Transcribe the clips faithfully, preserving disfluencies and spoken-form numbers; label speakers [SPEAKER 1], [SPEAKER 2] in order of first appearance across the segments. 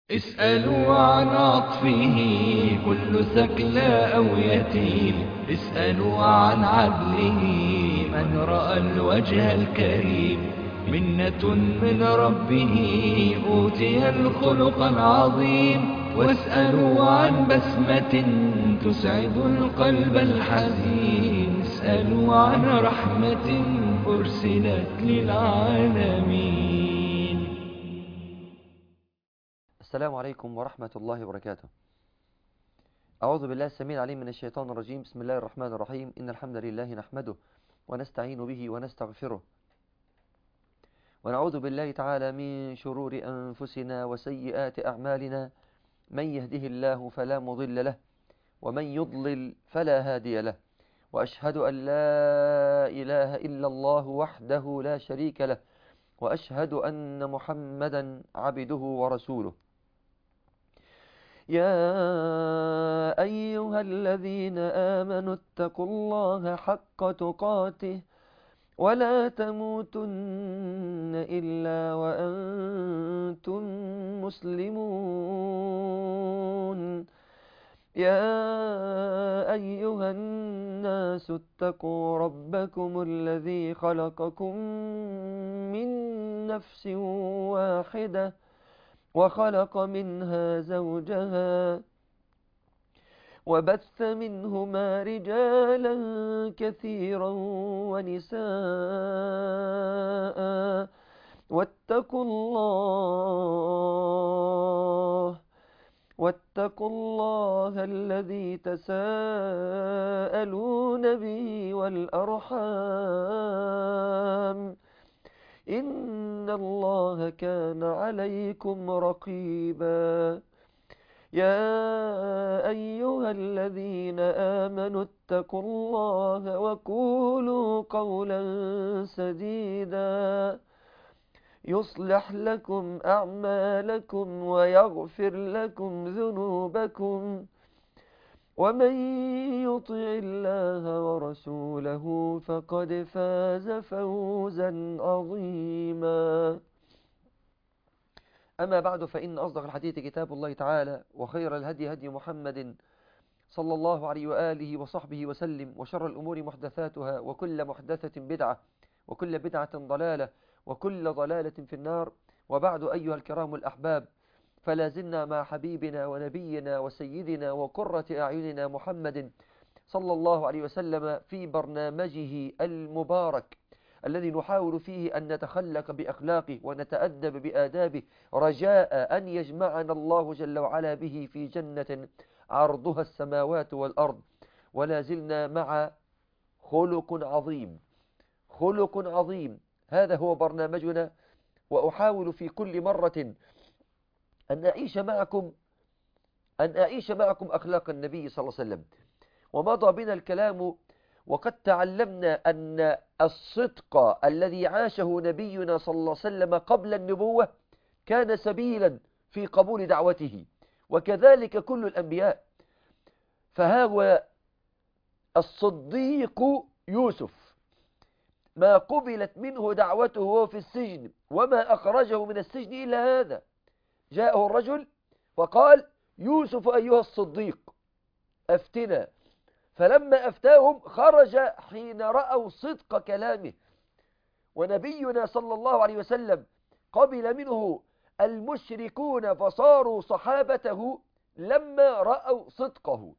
[SPEAKER 1] اسألوا عن عطفه كل ثكلى أو يتيم. اسألوا عن عدله من رأى الوجه الكريم. منة من ربه أوتي الخلق العظيم. واسألوا عن بسمة تسعد القلب الحزين. اسألوا عن رحمة أرسلت للعالمين.
[SPEAKER 2] السلام عليكم ورحمة الله وبركاته. أعوذ بالله السميع العليم من الشيطان الرجيم. بسم الله الرحمن الرحيم. إن الحمد لله نحمده ونستعين به ونستغفره، ونعوذ بالله تعالى من شرور أنفسنا وسيئات أعمالنا. من يهده الله فلا مضل له، ومن يضلل فلا هادي له. وأشهد أن لا إله إلا الله وحده لا شريك له، وأشهد أن محمدا عبده ورسوله. يا أيها الذين آمنوا اتقوا الله حق تقاته ولا تموتن إلا وأنتم مسلمون. يا أيها الناس اتقوا ربكم الذي خلقكم من نفس واحدة وخلق منها زوجها وبث منهما رجالا كثيرا ونساء. واتقوا الله واتقوا الله الذي تساءلون به والأرحام، إن الله كان عليكم رقيبا. يا أيها الذين آمنوا اتقوا الله وقولوا قولا سديدا يصلح لكم أعمالكم ويغفر لكم ذنوبكم، ومن يطع الله ورسوله فقد فاز فوزا عظيما. أما بعد، فإن أصدق الحديث كتاب الله تعالى، وخير الهدي هدي محمد صلى الله عليه وآله وصحبه وسلم، وشر الأمور محدثاتها، وكل محدثة بدعة، وكل بدعة ضلالة، وكل ضلالة في النار. وبعد، أيها الكرام الأحباب، فلا زلنا مع حبيبنا ونبينا وسيدنا وقرة أعيننا محمد صلى الله عليه وسلم في برنامجه المبارك الذي نحاول فيه أن نتخلق بأخلاقه ونتأدب بآدابه، رجاء أن يجمعنا الله جل وعلا به في جنة عرضها السماوات والأرض. ولا زلنا مع خلق عظيم، خلق عظيم. هذا هو برنامجنا، وأحاول في كل مرة أن أعيش معكم أن أعيش معكم أخلاق النبي صلى الله عليه وسلم. ومضى بنا الكلام وقد تعلمنا أن الصدق الذي عاشه نبينا صلى الله عليه وسلم قبل النبوة كان سبيلا في قبول دعوته، وكذلك كل الأنبياء. فهو الصديق يوسف، ما قبلت منه دعوته وهو في السجن، وما أخرجه من السجن إلا هذا. جاءه الرجل وقال: يوسف أيها الصديق أفتنا. فلما أفتاهم خرج حين رأوا صدق كلامه. ونبينا صلى الله عليه وسلم قبل منه المشركون فصاروا صحابته لما رأوا صدقه.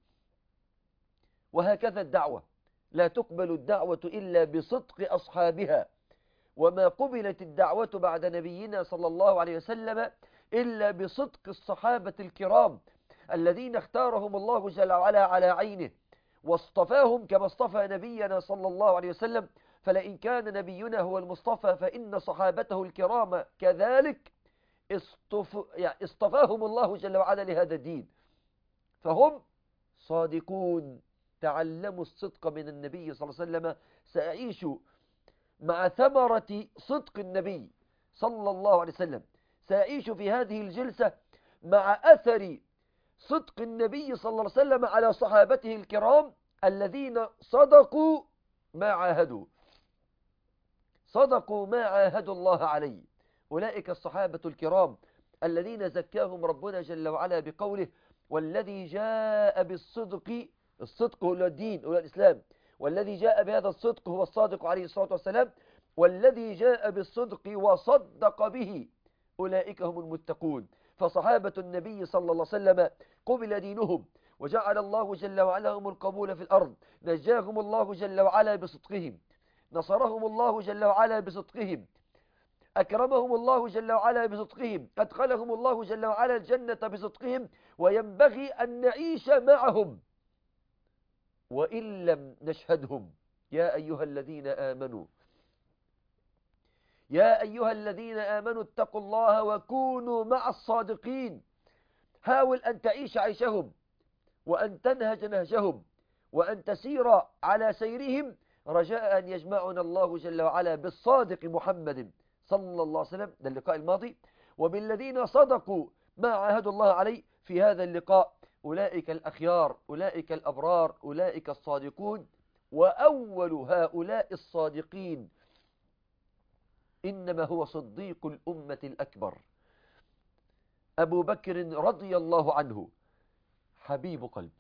[SPEAKER 2] وهكذا الدعوة، لا تقبل الدعوة إلا بصدق أصحابها، وما قبلت الدعوة بعد نبينا صلى الله عليه وسلم إلا بصدق الصحابة الكرام الذين اختارهم الله جل وعلا على عينه، واصطفاهم كما اصطفى نبينا صلى الله عليه وسلم. فلئن كان نبينا هو المصطفى فإن صحابته الكرام كذلك اصطف... يعني اصطفاهم الله جل وعلا لهذا الدين. فهم صادقون، تعلموا الصدق من النبي صلى الله عليه وسلم. سأعيش مع ثمرة صدق النبي صلى الله عليه وسلم، سأعيش في هذه الجلسة مع أثر صدق النبي صلى الله عليه وسلم على صحابته الكرام الذين صدقوا ما عاهدوا صدقوا ما عاهدوا الله عليه. أولئك الصحابة الكرام الذين زكاهم ربنا جل وعلا بقوله والذي جاء بالصدق، الصدق هو الدين هو الإسلام، والذي جاء بهذا الصدق هو الصادق عليه الصلاة والسلام، والذي جاء بالصدق وصدق به أولئك هم المتقون. فصحابة النبي صلى الله عليه وسلم قبل دينهم وجعل الله جل وعلا هم القبول في الأرض، نجاهم الله جل وعلا بصدقهم، نصرهم الله جل وعلا بصدقهم، أكرمهم الله جل وعلا بصدقهم، أدخلهم الله جل وعلا الجنة بصدقهم، وينبغي أن نعيش معهم وإن لم نشهدهم. يا أيها الذين آمنوا يا أيها الذين آمنوا اتقوا الله وكونوا مع الصادقين. حاول أن تعيش عيشهم وأن تنهج نهجهم وأن تسير على سيرهم، رجاء أن يجمعنا الله جل وعلا بالصادق محمد صلى الله عليه وسلم، ده اللقاء الماضي، وبالذين صدقوا ما عاهدوا الله عليه في هذا اللقاء. أولئك الأخيار، أولئك الأبرار، أولئك الصادقون. وأول هؤلاء الصادقين إنما هو صديق الأمة الأكبر أبو بكر رضي الله عنه، حبيب قلبي.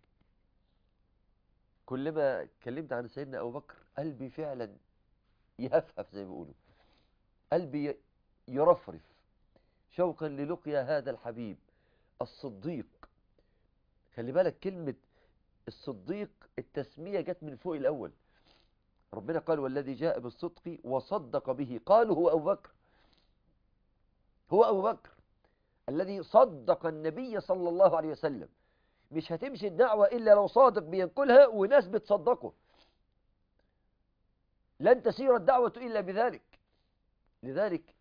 [SPEAKER 2] كلما كلمت عن سيدنا أبو بكر قلبي فعلا يهفهف زي ما بيقولوا، قلبي يرفرف شوقا للقيا هذا الحبيب الصديق. خلي بالك كلمة الصديق التسمية جت من فوق الأول، ربنا قال والذي جاء بالصدق وصدق به، قالوا هو أبو بكر، هو أبو بكر الذي صدق النبي صلى الله عليه وسلم. مش هتمشي الدعوة إلا لو صادق بينقلها وناس بتصدقه، لن تسير الدعوة إلا بذلك. لذلك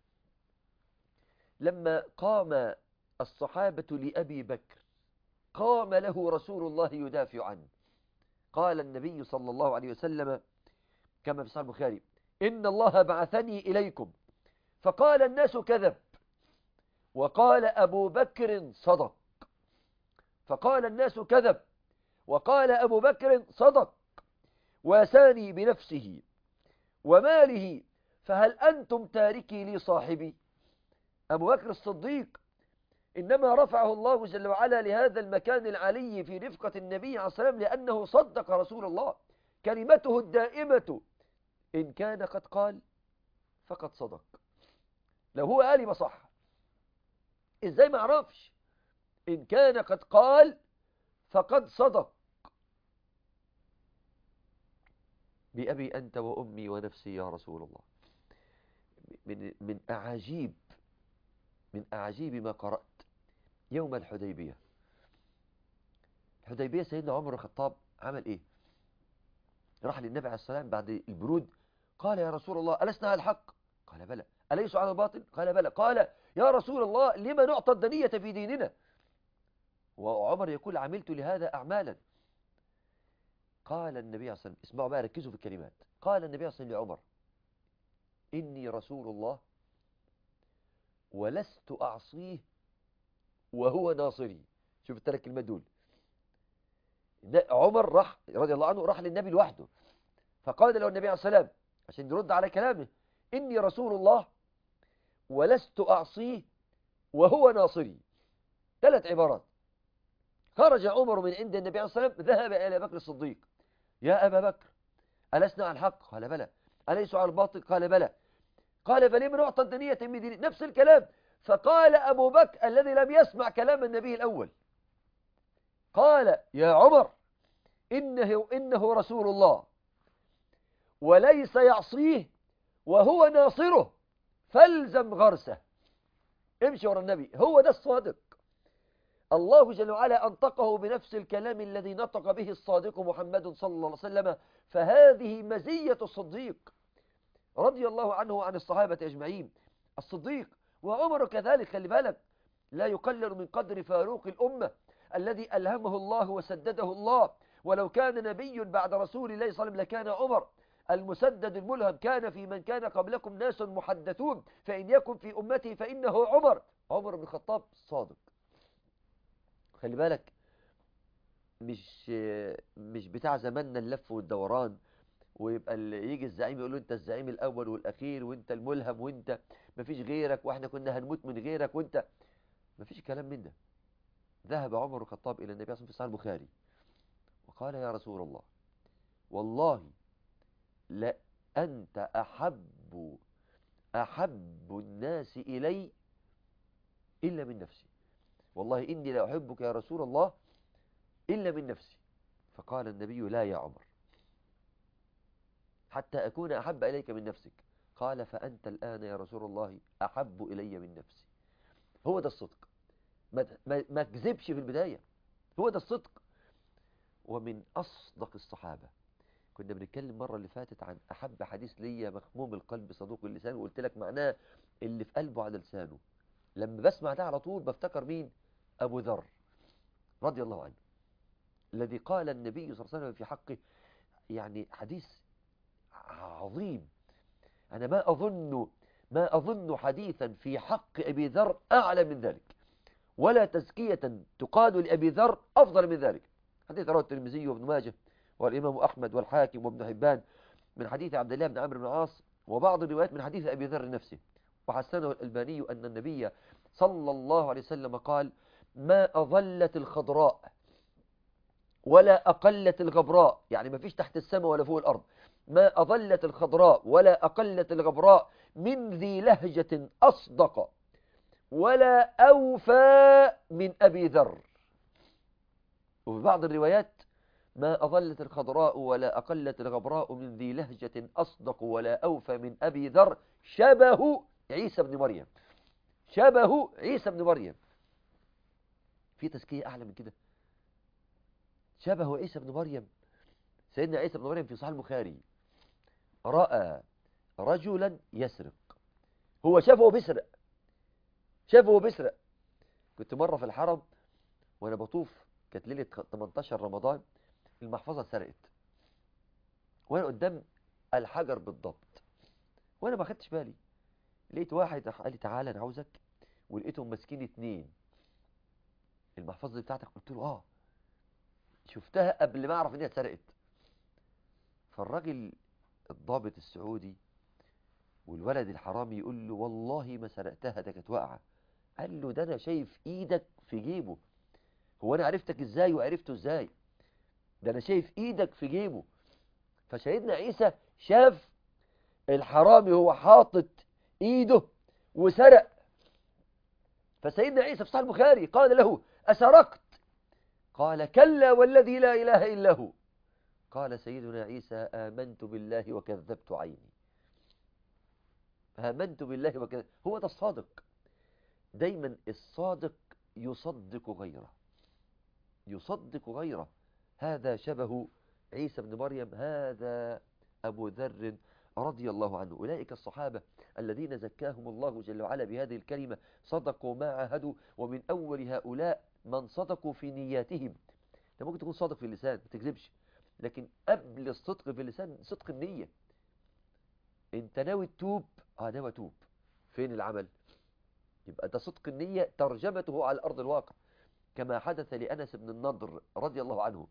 [SPEAKER 2] لما قام الصحابة لأبي بكر قام له رسول الله يدافع عنه. قال النبي صلى الله عليه وسلم كما في صحيح البخاري إن الله بعثني إليكم فقال الناس كذب وقال أبو بكر صدق، فقال الناس كذب وقال أبو بكر صدق، واساني بنفسه وماله فهل أنتم تاركي لي صاحبي. أبو بكر الصديق إنما رفعه الله جل وعلا لهذا المكان العلي في رفقة النبي عليه الصلاة والسلام لأنه صدق رسول الله، كلمته الدائمة إن كان قد قال فقد صدق. لو هو قال يبقى صح، إزاي ما عرفش؟ إن كان قد قال فقد صدق. بأبي أنت وأمي ونفسي يا رسول الله. من من أعاجيب من أعاجيب ما قرأت يوم الحديبية. الحديبية سيدنا عمر الخطاب عمل إيه؟ راح للنبي عليه السلام بعد البرود قال يا رسول الله ألسنا على الحق؟ قال بلى. أليس على الباطل؟ قال بلى. قال يا رسول الله لما نعطى الدنية في ديننا؟ وعمر يقول عملت لهذا أعمالا. قال النبي عليه الصلاة والسلام، اسمعوا بقى ركزوا في الكلمات، قال النبي عليه الصلاة والسلام لعمر إني رسول الله ولست أعصيه وهو ناصري. شوف الثلاث كلمات دول. عمر راح رضي الله عنه راح للنبي لوحده فقال له النبي عليه الصلاة والسلام عشان يرد على كلامه إني رسول الله ولست أعصيه وهو ناصري. ثلاث عبارات. خرج عمر من عند النبي عليه الصلاة والسلام ذهب إلى بكر الصديق يا أبا بكر ألسنا على الحق؟ قال بلى. أليس على الباطل؟ قال بلى. قال فلما نعطى الدنية من دين؟ نفس الكلام. فقال أبو بكر الذي لم يسمع كلام النبي الأول قال يا عمر إنه, إنه رسول الله وليس يعصيه وهو ناصره فالزم غرسه. امشي ورا النبي، هو ده الصادق. الله جل وعلا أنطقه بنفس الكلام الذي نطق به الصادق محمد صلى الله عليه وسلم. فهذه مزية الصديق رضي الله عنه وعن الصحابة أجمعين. الصديق وعمر كذلك، خلي بالك لا يقلل من قدر فاروق الأمة الذي ألهمه الله وسدده الله. ولو كان نبي بعد رسول الله صلى الله عليه وسلم لكان عمر المسدد الملهم. كان في من كان قبلكم ناس محدثون فإن يكن في أمتي فإنه عمر. عمر بن الخطاب صادق. خلي بالك مش مش بتاع زماننا اللف والدوران ويبقى يجي الزعيم يقول له انت الزعيم الاول والاخير وانت الملهم وانت مفيش غيرك واحنا كنا هنموت من غيرك وانت. ما فيش كلام من ده. ذهب عمر الخطاب إلى النبي صلى الله عليه وسلم في صحيح البخاري وقال يا رسول الله والله لأنت أحب أحب الناس إلي إلا من نفسي، والله إني لا أحبك يا رسول الله إلا من نفسي. فقال النبي لا يا عمر حتى أكون أحب إليك من نفسك. قال فأنت الآن يا رسول الله أحب إلي من نفسي. هو ده الصدق، ما ما ما تكذبش في البداية، هو ده الصدق. ومن أصدق الصحابة كنا بنتكلم مرة اللي فاتت عن أحب حديث ليا مخموم القلب صدوق اللسان، وقلت لك معناه اللي في قلبه على لسانه. لما بسمع ده على طول بفتكر مين؟ أبو ذر رضي الله عنه، الذي قال النبي صلى الله عليه وسلم في حقه يعني حديث عظيم. أنا ما أظن ما أظن حديثا في حق أبي ذر أعلى من ذلك، ولا تزكية تقال لأبي ذر أفضل من ذلك. حديث رواه الترمذي وابن ماجه والإمام أحمد والحاكم وابن حبان من حديث عبد الله بن عمرو بن العاص، وبعض الروايات من حديث أبي ذر نفسه، وحسنه الألباني أن النبي صلى الله عليه وسلم قال ما أظلت الخضراء ولا أقلت الغبراء، يعني ما فيش تحت السماء ولا فوق الأرض، ما أظلت الخضراء ولا أقلت الغبراء من ذي لهجة أصدق ولا أوفى من أبي ذر. وفي بعض الروايات ما أظلت الخضراء ولا أقلت الغبراء من ذي لهجة أصدق ولا أوفى من أبي ذر شبه عيسى بن مريم، شبه عيسى بن مريم. في تزكية أعلى من كده؟ شبه عيسى بن مريم. سيدنا عيسى بن مريم في صحيح البخاري رأى رجلا يسرق، هو شافه بيسرق، شافه بيسرق. كنت مرة في الحرم وأنا بطوف، كانت ليلة ثمانية عشر رمضان، المحفظة اتسرقت وأنا قدام الحجر بالضبط، وأنا ما خدتش بالي. لقيت واحد قال لي تعالى أنا عاوزك، ولقيتهم ماسكين اتنين. المحفظة دي بتاعتك؟ قلت له آه، شفتها قبل ما أعرف إنها اتسرقت. فالراجل الضابط السعودي والولد الحرامي يقول له والله ما سرقتها، ده كانت واقعة. قال له ده أنا شايف إيدك في جيبه. هو أنا عرفتك إزاي وعرفته إزاي؟ ده أنا شايف إيدك في جيبه. فسيدنا عيسى شاف الحرامي هو حاطط إيده وسرق. فسيدنا عيسى في صحيح البخاري قال له أسرقت؟ قال كلا والذي لا إله إلا هو. قال سيدنا عيسى آمنت بالله وكذبت عيني. آمنت بالله وكذبت. هو ده الصادق. دايما الصادق يصدق غيره، يصدق غيره. هذا شبه عيسى بن مريم، هذا أبو ذر رضي الله عنه. أولئك الصحابة الذين زكاهم الله جل وعلا بهذه الكلمة صدقوا ما عاهدوا. ومن أول هؤلاء من صدقوا في نياتهم. انت ممكن تكون صادق في اللسان ما تكذبش، لكن قبل الصدق في اللسان صدق النية. انت ناوي تتوب، اه ناوي اتوب، فين العمل؟ يبقى ده صدق النية ترجمته على أرض الواقع، كما حدث لأنس بن النضر رضي الله عنه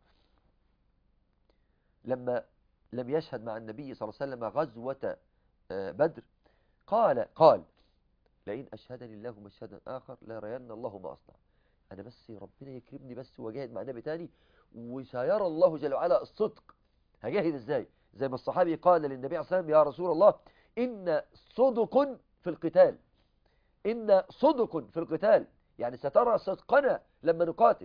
[SPEAKER 2] لما لم يشهد مع النبي صلى الله عليه وسلم غزوة بدر. قال قال لئن أشهدني الله مشهدا آخر لا رين الله ما أصنع. أنا بس ربنا يكرمني بس وجاهد مع النبي تاني، وسيرى الله جل وعلا الصدق. هجاهد ازاي؟ زي ما الصحابي قال للنبي عليه الصلاة والسلام يا رسول الله إن صدق في القتال، إن صدق في القتال، يعني سترى صدقنا لما نقاتل.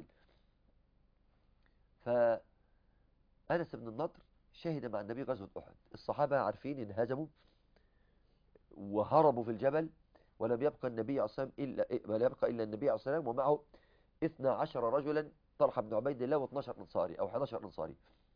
[SPEAKER 2] فأنس بن النضر شهد مع النبي غزوة أحد. الصحابة عارفين انهزموا وهربوا في الجبل، ولم يبقى النبي عليه الصلاة والسلام إلا ولا يبقى إلا النبي عليه الصلاة والسلام ومعه اثنا عشر رجلا، طلحة بن عبيد الله واثني عشر أنصاري أو أحد عشر أنصاري.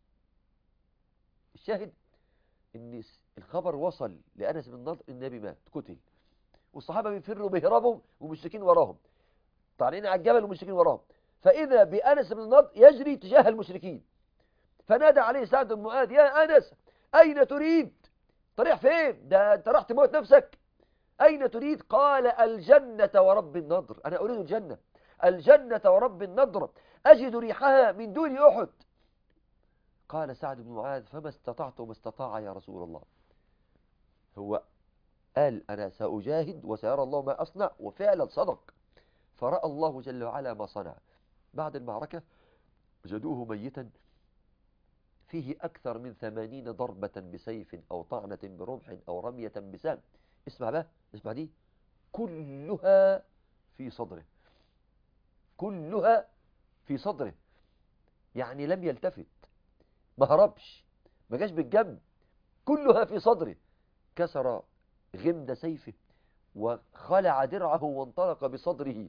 [SPEAKER 2] الشاهد إن الخبر وصل لأنس بن النضر النبي مات قتل، والصحابة بيفروا بيهربوا ومشركين وراهم، طالعين على الجبل ومشركين وراهم. فإذا بأنس بن النضر يجري تجاه المشركين، فنادى عليه سعد بن معاذ يا أنس أين تريد؟ طريح فين؟ ده أنت راح تموت نفسك. أين تريد؟ قال الجنة ورب النضر، أنا أريد الجنة، الجنة ورب النضر أجد ريحها من دون أحد. قال سعد بن معاذ فما استطعت وما استطاع يا رسول الله. هو قال أنا سأجاهد وسيرى الله ما أصنع، وفعلا صدق. فرأى الله جل وعلا ما صنع. بعد المعركة وجدوه ميتا فيه أكثر من ثمانين ضربة بسيف أو طعنة برمح أو رمية بسهم. اسمع بقى، اسمع دي، كلها في صدره، كلها في صدره، يعني لم يلتفت، ما هربش، ما جاش بالجنب، كلها في صدره. كسر غمد سيفه وخلع درعه وانطلق بصدره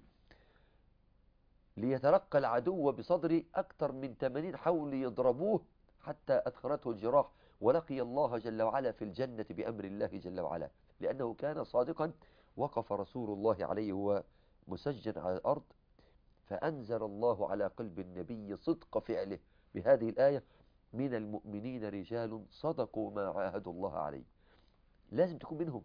[SPEAKER 2] ليتلقى العدو بصدره. أكثر من ثمانين حاولوا يضربوه حتى أدخلته الجراح، ولقي الله جل وعلا في الجنة بأمر الله جل وعلا، لأنه كان صادقا. وقف رسول الله عليه وهو مسجن على الأرض، فأنزل الله على قلب النبي صدق فعله بهذه الآية: من المؤمنين رجال صدقوا ما عاهدوا الله عليه. لازم تكون منهم،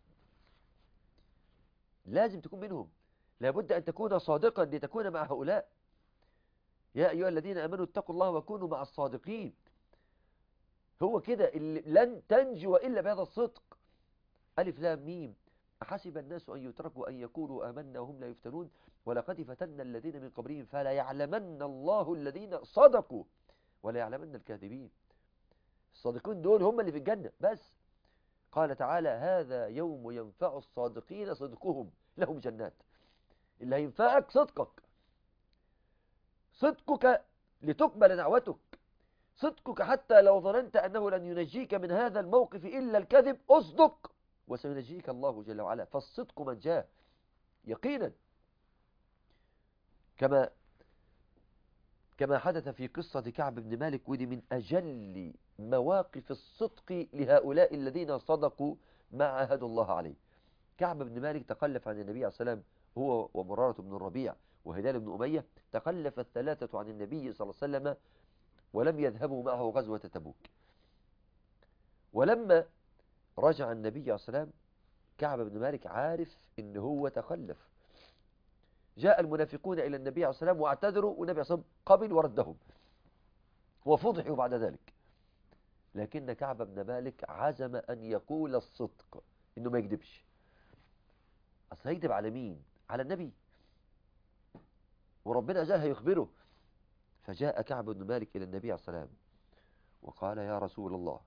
[SPEAKER 2] لازم تكون منهم، لابد أن تكون صادقا لتكون مع هؤلاء. يا أيها الذين آمنوا اتقوا الله وكونوا مع الصادقين. هو كده اللي لن تنجو إلا بهذا الصدق. ألف لام ميم، أحسب الناس أن يتركوا أن يقولوا آمنا وهم لا يفتنون ولقد فتنا الذين من قبلهم فلا يعلمن الله الذين صدقوا ولا يعلمن الكاذبين. الصادقين دول هم اللي في الجنة بس. قال تعالى: هذا يوم ينفع الصادقين صدقهم لهم جنات. اللي هينفعك صدقك، صدقك لتقبل دعوتك، صدقك حتى لو ظننت أنه لن ينجيك من هذا الموقف إلا الكذب، أصدق وسينجيك الله جل وعلا. فالصدق منجاه يقينا، كما كما حدث في قصة كعب بن مالك، ودي من أجل مواقف الصدق لهؤلاء الذين صدقوا ما عاهدوا الله عليه. كعب بن مالك تخلف عن النبي عليه الصلاة والسلام، هو ومرارة بن الربيع وهلال بن أمية، تخلف الثلاثة عن النبي صلى الله عليه وسلم ولم يذهبوا معه غزوة تبوك. ولما رجع النبي عليه الصلاة والسلام، كعب بن مالك عارف إن هو تخلف. جاء المنافقون إلى النبي عليه الصلاة والسلام واعتذروا، والنبي عليه الصلاة والسلام قبل وردهم وفضحوا بعد ذلك. لكن كعب بن مالك عزم أن يقول الصدق، إنه ما يكذبش. أصل هيكذب على مين؟ على النبي، وربنا جاء هيخبره. فجاء كعب بن مالك إلى النبي عليه الصلاة والسلام وقال: يا رسول الله،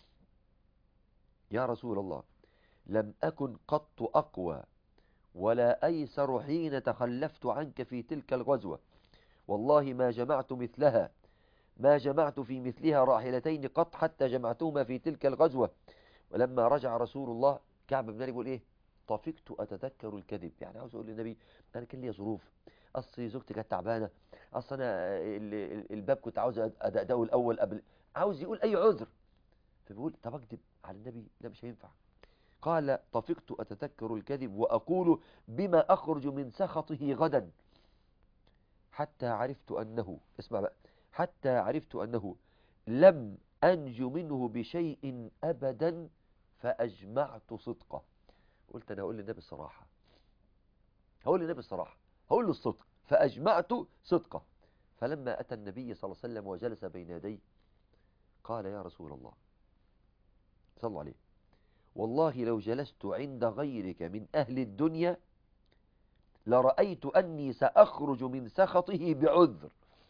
[SPEAKER 2] يا رسول الله، لم أكن قط أقوى ولا أيسر حين تخلفت عنك في تلك الغزوة، والله ما جمعت مثلها، ما جمعت في مثلها راحلتين قط حتى جمعتهما في تلك الغزوة. ولما رجع رسول الله، كعب بن مالك يقول إيه؟ طفقت أتذكر الكذب. يعني عاوز أقول للنبي: أنا كان لي ظروف، أصل زوجتي كانت تعبانة، أصل أنا الباب كنت عاوز أدأه الأول قبل، عاوز يقول أي عذر. فبيقول: طب أكذب على النبي؟ لا، مش هينفع. قال: طفقت أتذكر الكذب وأقول بما أخرج من سخطه غدا، حتى عرفت أنه، اسمع بقى، حتى عرفت أنه لم أنج منه بشيء أبدا فأجمعت صدقه. قلت أنا هقول للنبي الصراحة، هقول للنبي الصراحة، هقول له الصدق، فأجمعت صدقه. فلما أتى النبي صلى الله عليه وسلم وجلس بين يديه قال: يا رسول الله، صلى الله عليه، والله لو جلست عند غيرك من أهل الدنيا لرأيت أني سأخرج من سخطه بعذر.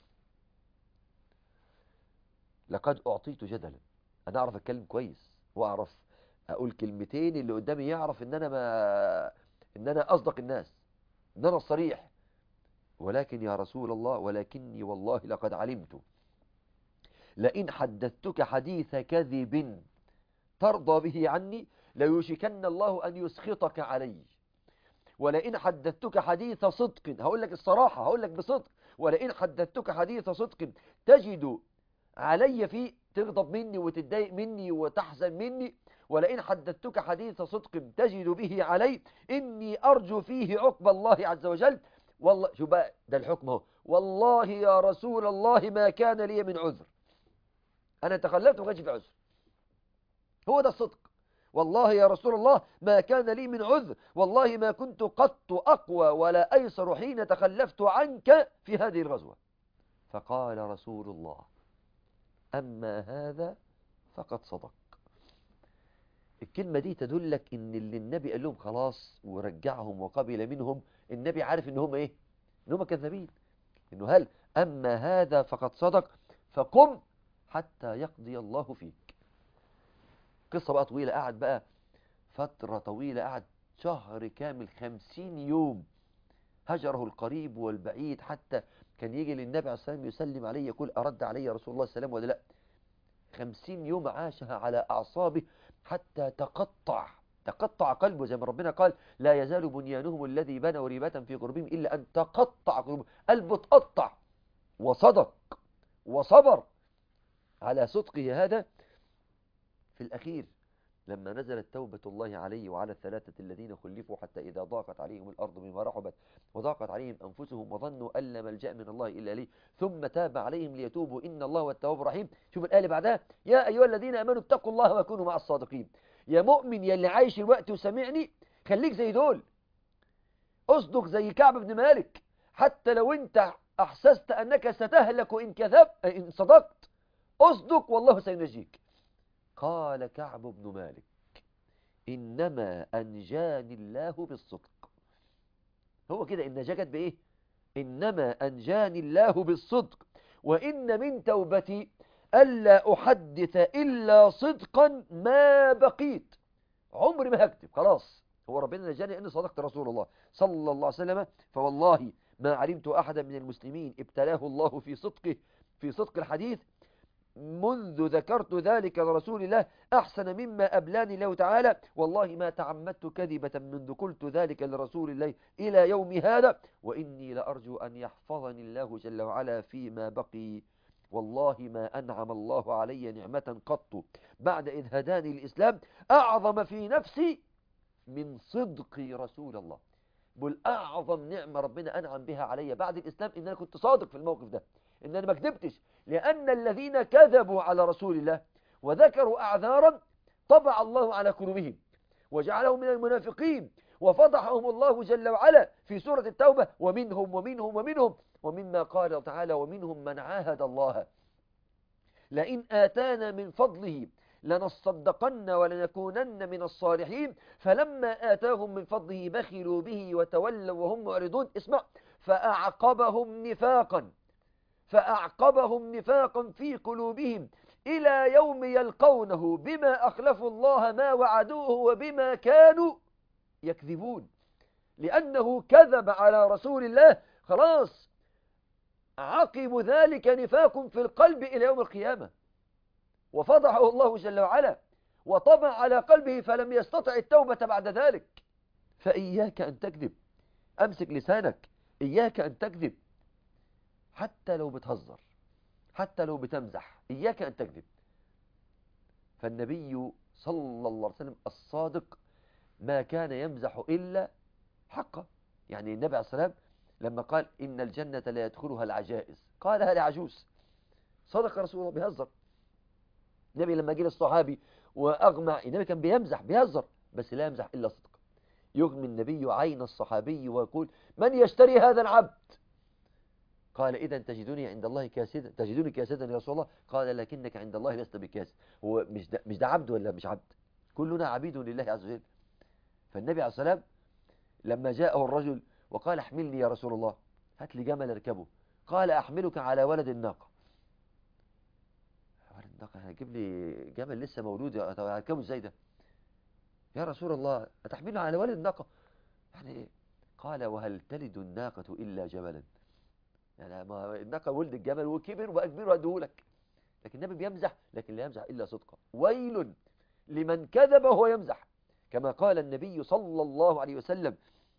[SPEAKER 2] لقد أعطيت جدلا، أنا أعرف أتكلم كويس وأعرف أقول كلمتين اللي قدامي يعرف إن أنا ما إن أنا أصدق الناس، إن أنا الصريح. ولكن يا رسول الله، ولكني والله لقد علمت لئن حدثتك حديث كذب ترضى به عني ليوشكن الله أن يسخطك علي، ولئن حدثتك حديث صدق، هقول لك الصراحة، هقول لك بصدق، ولئن حدثتك حديث صدق تجد علي فيه، تغضب مني وتتضايق مني وتحزن مني، ولئن حدثتك حديث صدق تجد به علي إني أرجو فيه عقب الله عز وجل. والله شو بقى ده الحكم اهو، والله يا رسول الله ما كان لي من عذر، أنا تخلفت وما كانش في عذر، هو ده الصدق. والله يا رسول الله ما كان لي من عذر، والله ما كنت قط أقوى ولا أيسر حين تخلفت عنك في هذه الغزوة. فقال رسول الله: أما هذا فقد صدق. الكلمة دي تدلك إن اللي النبي قال لهم خلاص ورجعهم وقبل منهم النبي عارف ان هم ايه، ان هم كذابين، انه هل اما هذا فقد صدق فقم حتى يقضي الله فيك. قصة بقى طويلة، قعد بقى فترة طويلة، قعد شهر كامل، خمسين يوم، هجره القريب والبعيد، حتى كان يجي للنبي عليه الصلاة والسلام يسلم عليه يقول أرد علي رسول الله السلام ولا لا. خمسين يوم عاشها على أعصابه حتى تقطع تقطع قلبه، زي ما ربنا قال لا يزال بنيانهم الذي بنوا ريبة في قلوبهم إلا أن تقطع قلوبهم. قلبه تقطع، وصدق وصبر على صدقه هذا. في الأخير لما نزلت توبة الله عليه وعلى الثلاثة الذين خلفوا حتى إذا ضاقت عليهم الأرض بما رحبت وضاقت عليهم أنفسهم وظنوا أن لا ملجأ من الله إلا إليه ثم تاب عليهم ليتوبوا إن الله هو التواب الرحيم. شوف الآية اللي بعدها، يا أيها الذين آمنوا اتقوا الله وكونوا مع الصادقين. يا مؤمن يا اللي عايش الوقت وسمعني، خليك زي دول، أصدق زي كعب بن مالك، حتى لو أنت أحسست أنك ستهلك إن كذب إن صدقت، أصدق والله سينجيك. قال كعب بن مالك إنما أنجاني الله بالصدق. هو كده النجاة جت بإيه؟ إنما أنجاني الله بالصدق وإن من توبتي ألا أحدث إلا صدقا ما بقيت. عمري ما هكتب، خلاص هو ربنا نجاني أني صدقت رسول الله صلى الله عليه وسلم. فوالله ما علمت أحدا من المسلمين ابتلاه الله في صدقه في صدق الحديث منذ ذكرت ذلك لرسول الله أحسن مما أبلاني الله تعالى. والله ما تعمدت كذبة منذ قلت ذلك لرسول الله إلى يوم هذا، وإني لأرجو أن يحفظني الله جل وعلا فيما بقي. والله ما أنعم الله علي نعمة قط بعد إذ هداني الإسلام أعظم في نفسي من صدق رسول الله. بل أعظم نعمة ربنا أنعم بها علي بعد الإسلام إن أنا كنت صادق في الموقف ده، إن أنا ما كذبتش. لأن الذين كذبوا على رسول الله وذكروا أعذارا طبع الله على قلوبهم وجعلهم من المنافقين وفضحهم الله جل وعلا في سورة التوبة. ومنهم ومنهم ومنهم ومما قال تعالى ومنهم من عاهد الله لئن آتانا من فضله لنصدقن ولنكونن من الصالحين فلما آتاهم من فضله بخلوا به وتولوا وهم معرضون. اسمع، فأعقبهم نفاقا فأعقبهم نفاقا في قلوبهم إلى يوم يلقونه بما أخلفوا الله ما وعدوه وبما كانوا يكذبون. لأنه كذب على رسول الله، خلاص عقب ذلك نفاق في القلب إلى يوم القيامة، وفضحه الله جل وعلا وطبع على قلبه فلم يستطع التوبة بعد ذلك. فإياك أن تكذب، أمسك لسانك، إياك أن تكذب، حتى لو بتهزر، حتى لو بتمزح، إياك أن تكذب. فالنبي صلى الله عليه وسلم الصادق ما كان يمزح إلا حقا. يعني النبي عليه الصلاة والسلام لما قال إن الجنة لا يدخلها العجائز قالها لعجوز، صدق رسول الله، بيهزر. النبي لما جه الصحابي وأغمى، النبي كان بيمزح بيهزر بس لا يمزح إلا صدق. يغمي النبي عين الصحابي ويقول من يشتري هذا العبد؟ قال إذا تجدوني عند الله كاسدا، تجدوني كاسدا يا رسول الله؟ قال لكنك عند الله لست بكاسد. هو مش ده, مش ده عبد ولا مش عبد؟ كلنا عبيد لله عز وجل. فالنبي عليه الصلاة والسلام لما جاءه الرجل وقال احملني يا رسول الله، هات لي جمل اركبه، قال أحملك على ولد الناقة. ولد الناقة هجيب لي جمل لسه مولود هركبه ازاي ده يا رسول الله؟ أتحمله على ولد الناقة يعني؟ قال وهل تلد الناقة إلا جملا؟ يعني ما الناقة ولد الجمل وكبر وبقى كبير وأدهولك. لكن النبي بيمزح، لكن لا يمزح إلا صدقا. ويل لمن كذب وهو يمزح، كما قال النبي صلى الله عليه وسلم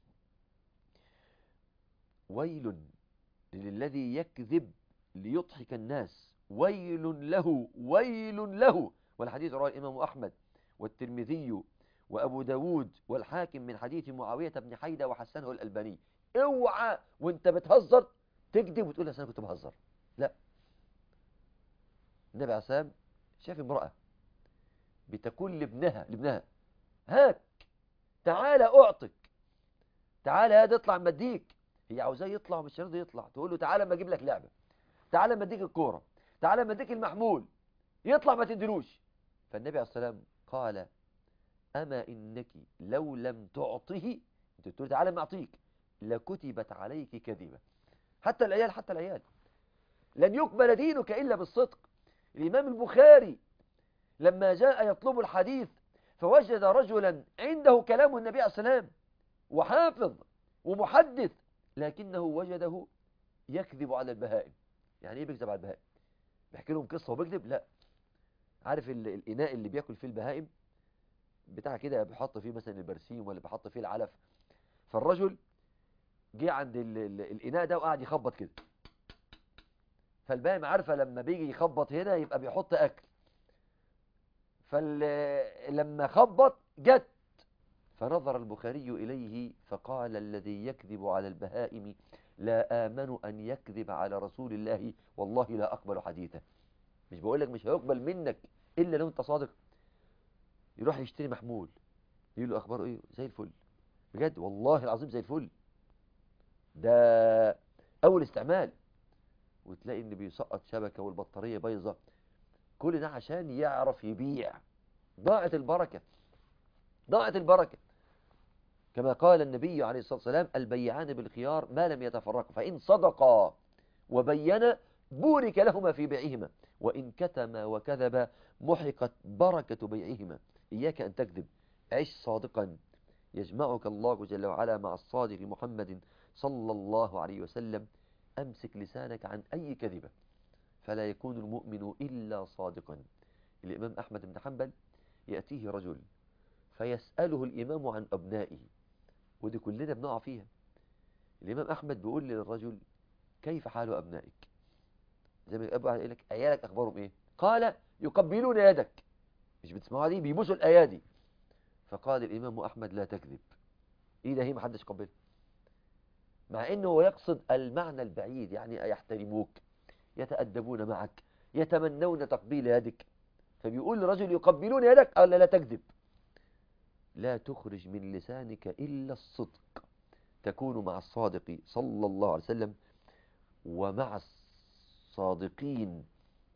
[SPEAKER 2] ويل للذي يكذب ليضحك الناس، ويل له ويل له. والحديث رواه الإمام أحمد والترمذي وأبو داود والحاكم من حديث معاوية بن حيدة وحسنه الألباني. اوعى وانت بتهزر تكذب وتقول أنا كنت بهزر، لا. النبي عليه الصلاة والسلام شاف امرأة بتقول لابنها لابنها هاك تعالى أعطك، تعالى هذا اطلع ما اديك. هي عاوزاه يطلع ومش راضي يطلع، تقول له تعالى ما اجيب لك لعبة، تعالى ما اديك الكورة، تعالى ما اديك المحمول، يطلع ما تدلوش. فالنبي عليه الصلاة والسلام قال أما إنك لو لم تعطه، انت تقول تعالى ما أعطيك، لكتبت عليك كذبة. حتى العيال حتى العيال لن يقبل دينك إلا بالصدق. الإمام البخاري لما جاء يطلب الحديث فوجد رجلا عنده كلام النبي عليه السلام وحافظ ومحدث، لكنه وجده يكذب على البهائم. يعني ايه بيكذب على البهائم؟ بيحكي لهم قصة وبيكذب؟ لا. عارف الإناء اللي بياكل فيه البهائم بتاع كده، بيحط فيه مثلا البرسيم ولا بيحط فيه العلف، فالرجل جه عند ال ال الإناء ده وقعد يخبط كده، فالبهائم عارفة لما بيجي يخبط هنا يبقى بيحط أكل، فلما خبط جت، فنظر البخاري إليه فقال الذي يكذب على البهائم لا آمن أن يكذب على رسول الله، والله لا أقبل حديثه. مش بقول لك مش هيقبل منك إلا لو أنت صادق. يروح يشتري محمول، يقول له أخباره إيه؟ زي الفل بجد والله العظيم زي الفل، ده أول استعمال، وتلاقي إن بيسقط شبكة والبطارية بايظة، كل ده عشان يعرف يبيع. ضاعت البركة، ضاعت البركة. كما قال النبي عليه الصلاة والسلام البيعان بالخيار ما لم يتفرقا، فإن صدقا وبينا بورك لهما في بيعهما، وإن كتما وكذبا محقت بركة بيعهما. إياك أن تكذب، عش صادقا يجمعك الله جل وعلا مع الصادق محمد صلى الله عليه وسلم. أمسك لسانك عن أي كذبة، فلا يكون المؤمن إلا صادقا. الإمام أحمد بن حنبل يأتيه رجل فيسأله الإمام عن أبنائه، ودي كلنا بنقع فيها. الإمام أحمد بيقول للرجل كيف حال أبنائك؟ زي ما أبو يقول لك عيالك أخبارهم إيه؟ قال يقبلون يدك. مش بتسمعوا دي؟ بيبوسوا الأيادي. فقال الإمام أحمد لا تكذب، إيه ده؟ هي محدش قبل، مع إنه هو يقصد المعنى البعيد، يعني يحترموك، يتأدبون معك، يتمنون تقبيل يدك. فبيقول لرجل يقبلون يدك، قال لا تكذب، لا تخرج من لسانك إلا الصدق، تكون مع الصادق صلى الله عليه وسلم ومع الصادقين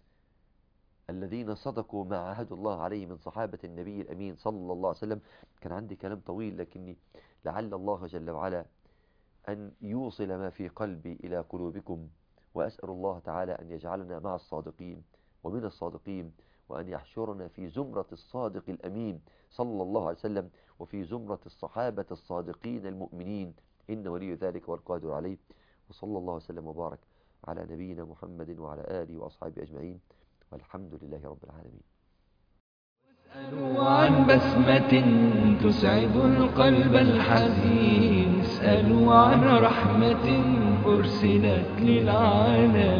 [SPEAKER 2] الذين صدقوا ما عهد الله عليه من صحابة النبي الأمين صلى الله عليه وسلم. كان عندي كلام طويل، لكني لعل الله جل وعلا أن يوصل ما في قلبي إلى قلوبكم، وأسأل الله تعالى أن يجعلنا مع الصادقين ومن الصادقين، وأن يحشرنا في زمرة الصادق الأمين صلى الله عليه وسلم، وفي زمرة الصحابة الصادقين المؤمنين، إن ولي ذلك والقادر عليه. وصلى الله وسلم وبارك على نبينا محمد وعلى آله وأصحابه أجمعين، والحمد لله رب العالمين.
[SPEAKER 1] اسألوا عن بسمة تسعد القلب الحزين، اسألوا عن رحمة أرسلت للعالمين.